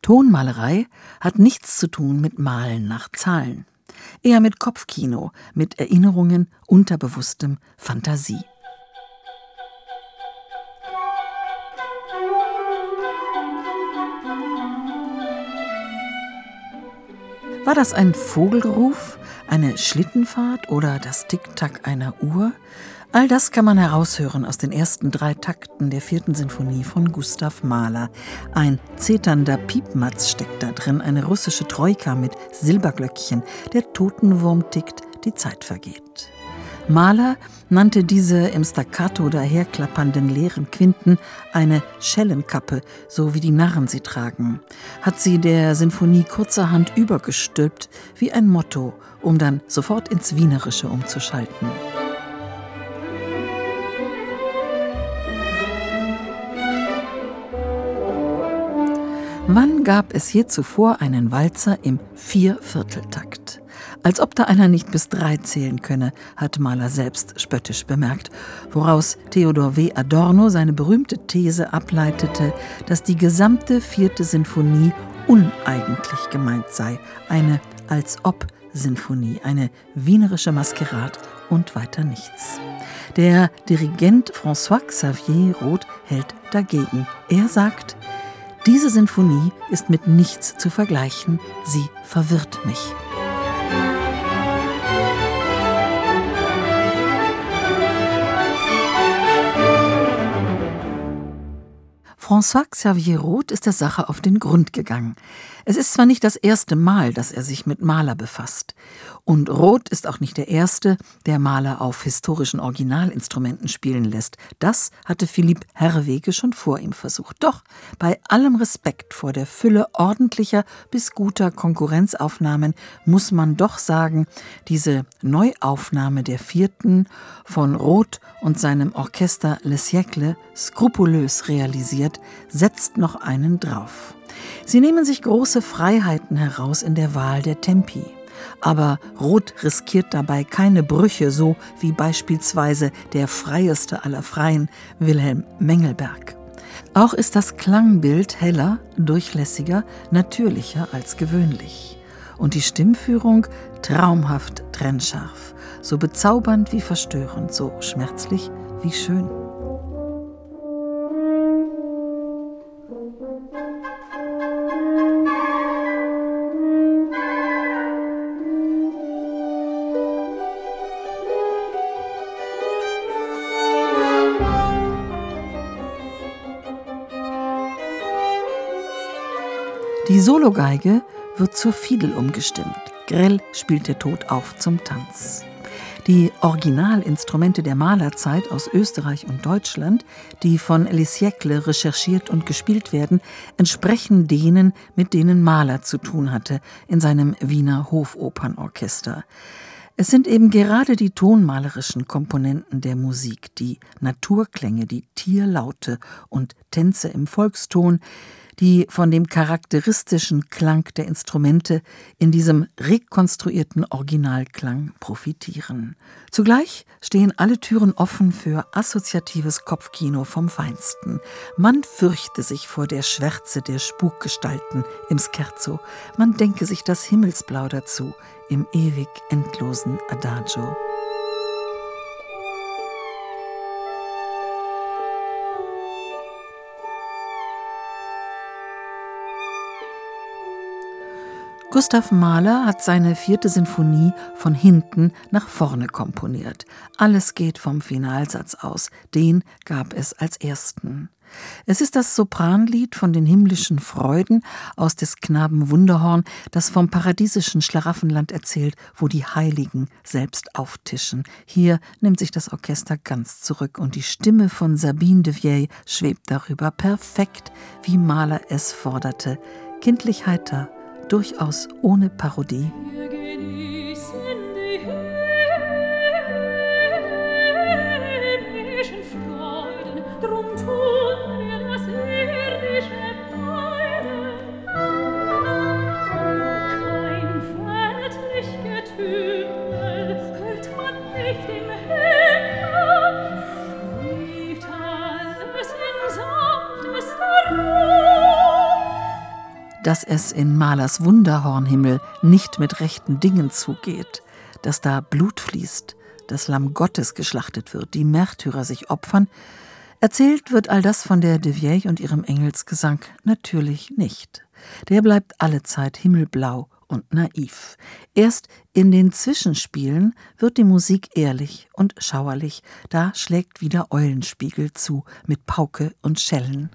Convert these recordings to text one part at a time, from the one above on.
Tonmalerei hat nichts zu tun mit Malen nach Zahlen. Eher mit Kopfkino, mit Erinnerungen, Unterbewusstem, Fantasie. War das ein Vogelruf, eine Schlittenfahrt oder das Tick-Tack einer Uhr? All das kann man heraushören aus den ersten 3 Takten der 4. Sinfonie von Gustav Mahler. Ein zeternder Piepmatz steckt da drin, eine russische Troika mit Silberglöckchen. Der Totenwurm tickt, die Zeit vergeht. Mahler nannte diese im Staccato daherklappernden leeren Quinten eine Schellenkappe, so wie die Narren sie tragen. Hat sie der Sinfonie kurzerhand übergestülpt, wie ein Motto, um dann sofort ins Wienerische umzuschalten. Wann gab es je zuvor einen Walzer im 4/4-Takt? Als ob da einer nicht bis 3 zählen könne, hat Mahler selbst spöttisch bemerkt, woraus Theodor W. Adorno seine berühmte These ableitete, dass die gesamte 4. Sinfonie uneigentlich gemeint sei, eine Als-ob-Sinfonie, eine wienerische Maskerade und weiter nichts. Der Dirigent François-Xavier Roth hält dagegen. Er sagt: Diese Sinfonie ist mit nichts zu vergleichen, sie verwirrt mich. François-Xavier Roth ist der Sache auf den Grund gegangen. Es ist zwar nicht das erste Mal, dass er sich mit Mahler befasst. Und Roth ist auch nicht der Erste, der Mahler auf historischen Originalinstrumenten spielen lässt. Das hatte Philipp Herreweghe schon vor ihm versucht. Doch bei allem Respekt vor der Fülle ordentlicher bis guter Konkurrenzaufnahmen muss man doch sagen, diese Neuaufnahme der 4. von Roth und seinem Orchester Le Siècle, skrupulös realisiert, setzt noch einen drauf. Sie nehmen sich große Freiheiten heraus in der Wahl der Tempi. Aber Roth riskiert dabei keine Brüche, so wie beispielsweise der freieste aller Freien, Wilhelm Mengelberg. Auch ist das Klangbild heller, durchlässiger, natürlicher als gewöhnlich. Und die Stimmführung traumhaft trennscharf, so bezaubernd wie verstörend, so schmerzlich wie schön. Die Sologeige wird zur Fiedel umgestimmt. Grell spielt der Tod auf zum Tanz. Die Originalinstrumente der Mahlerzeit aus Österreich und Deutschland, die von Les Siècles recherchiert und gespielt werden, entsprechen denen, mit denen Mahler zu tun hatte in seinem Wiener Hofopernorchester. Es sind eben gerade die tonmalerischen Komponenten der Musik, die Naturklänge, die Tierlaute und Tänze im Volkston, die von dem charakteristischen Klang der Instrumente in diesem rekonstruierten Originalklang profitieren. Zugleich stehen alle Türen offen für assoziatives Kopfkino vom Feinsten. Man fürchte sich vor der Schwärze der Spukgestalten im Scherzo. Man denke sich das Himmelsblau dazu im ewig endlosen Adagio. Gustav Mahler hat seine 4. Sinfonie von hinten nach vorne komponiert. Alles geht vom Finalsatz aus. Den gab es als ersten. Es ist das Sopranlied von den himmlischen Freuden aus des Knaben Wunderhorn, das vom paradiesischen Schlaraffenland erzählt, wo die Heiligen selbst auftischen. Hier nimmt sich das Orchester ganz zurück und die Stimme von Sabine de Vieille schwebt darüber, perfekt, wie Mahler es forderte. Kindlich heiter, durchaus ohne Parodie. dass es in Mahlers Wunderhornhimmel nicht mit rechten Dingen zugeht, dass da Blut fließt, das Lamm Gottes geschlachtet wird, die Märtyrer sich opfern. Erzählt wird all das von der de Vieille und ihrem Engelsgesang natürlich nicht. Der bleibt allezeit himmelblau und naiv. Erst in den Zwischenspielen wird die Musik ehrlich und schauerlich. Da schlägt wieder Eulenspiegel zu mit Pauke und Schellen.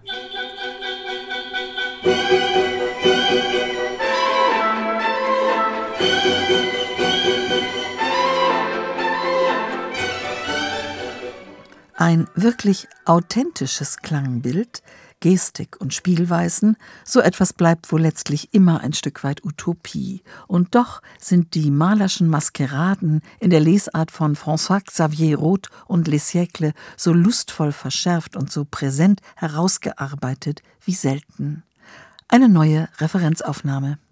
Ein wirklich authentisches Klangbild, Gestik und Spielweisen, so etwas bleibt wohl letztlich immer ein Stück weit Utopie. Und doch sind die Mahlerschen Maskeraden in der Lesart von François-Xavier Roth und Les Siècles so lustvoll verschärft und so präsent herausgearbeitet wie selten. Eine neue Referenzaufnahme.